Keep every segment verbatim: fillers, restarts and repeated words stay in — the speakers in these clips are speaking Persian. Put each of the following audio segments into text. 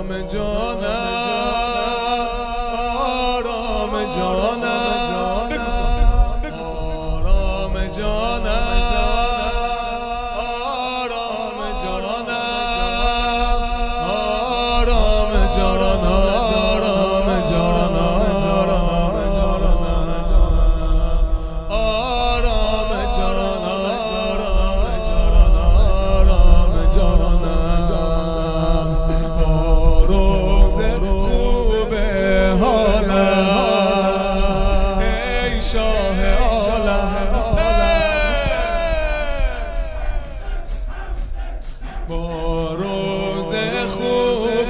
آرام جانم آرام جانم آرام جانم آرام جانم آرام جانم آرام جانم آرام جانم آرام جانم آرام جانم آرام جانم روز خوب حالم ای شاه عالم با روز خوب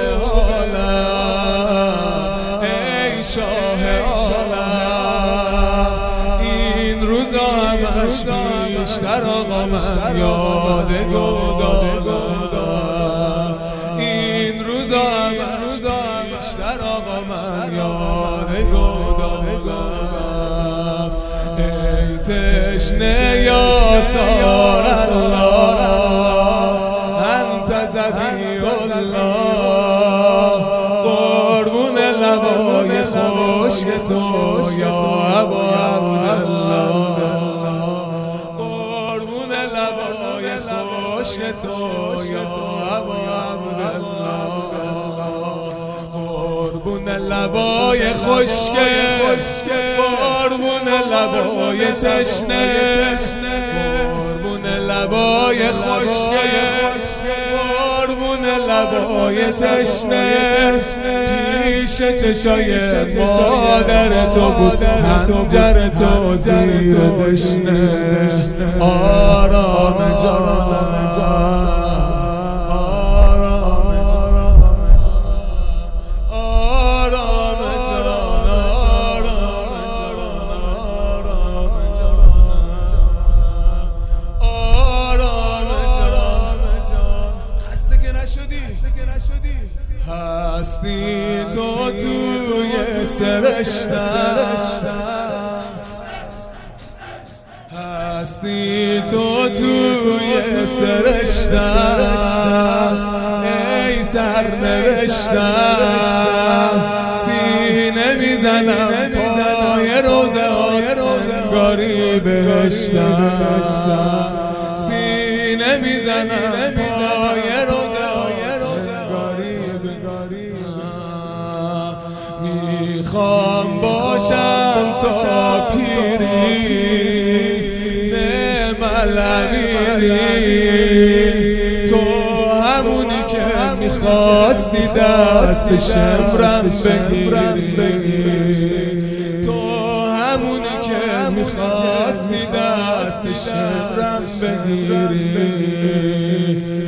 حالم ای شاه عالم این روزا همش بیشتر آقا من یاد گودالم این روزا همش بیشتر آقا من یاد گودالم ای تشنه یا سار الله انت ذبیح الله قربون لبای خشک تو یا ابا عبدالله قربون لبای خشک تو یا ابا عبدالله قربون لبای خشک قربون لبای تشنه قربون لبای خشک قربون لبای تشنه پیش چشای مادر تو بود حنجر تو زیر دشنه آرام جانم هستی تو توی سرشتم هستی تو توی سرشتم ای سرنوشتم سینه میزنم پای روزه هات انگاری بهشتم سینه میزنم پای روزه میخوام باشم تا پیری نعم الامیری تو همونی که میخواستی دست شمرم بگیری تو همونی که میخواستی دست شمرم بگیری